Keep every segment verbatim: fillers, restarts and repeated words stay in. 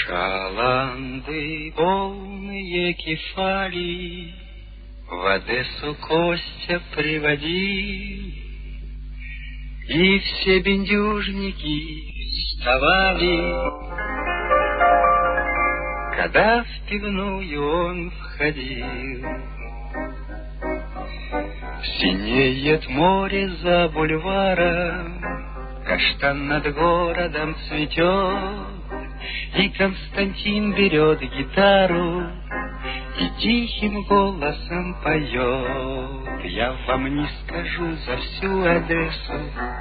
Шаланды, полные кефали, в Одессу Костя приводил, и все бендюжники вставали, когда в пивную он входил. Синеет море за бульваром, каштан над городом цветет, и Константин берет гитару и тихим голосом поет. Я вам не скажу за всю Одессу,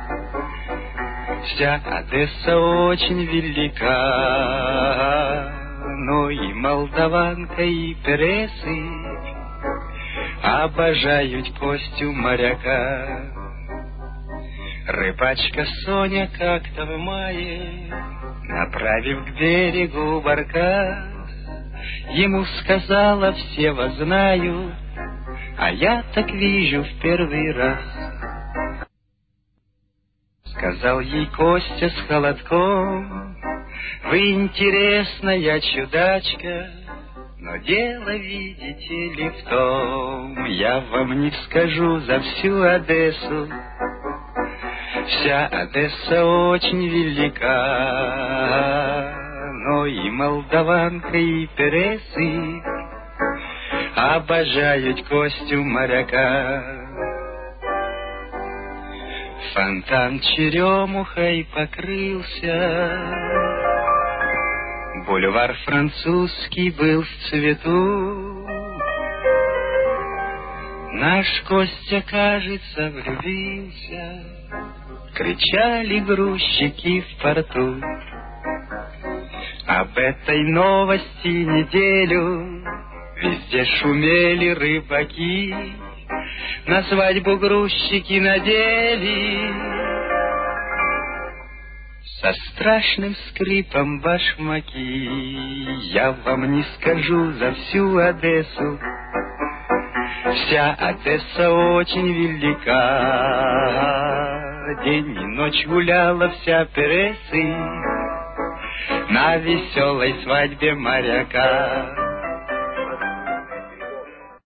вся Одесса очень велика, но и молдаванка, и пересы обожают Костю моряка. Рыбачка Соня как-то в мае, направив к берегу баркас, ему сказала: все вас знают, а я так вижу в первый раз. Сказал ей Костя с холодком: вы интересная чудачка, но дело, видите ли, в том, я вам не скажу за всю Одессу, вся Одесса очень велика, но и молдаванка, и пересы обожают Костю моряка. Фонтан черемухой покрылся, бульвар французский был в цвету. Наш Костя, кажется, влюбился, кричали грузчики в порту. Об этой новости неделю везде шумели рыбаки, на свадьбу грузчики надели со страшным скрипом башмаки. Я вам не скажу за всю Одессу, вся Одесса очень велика, день и ночь гуляла вся пересы на веселой свадьбе моряка.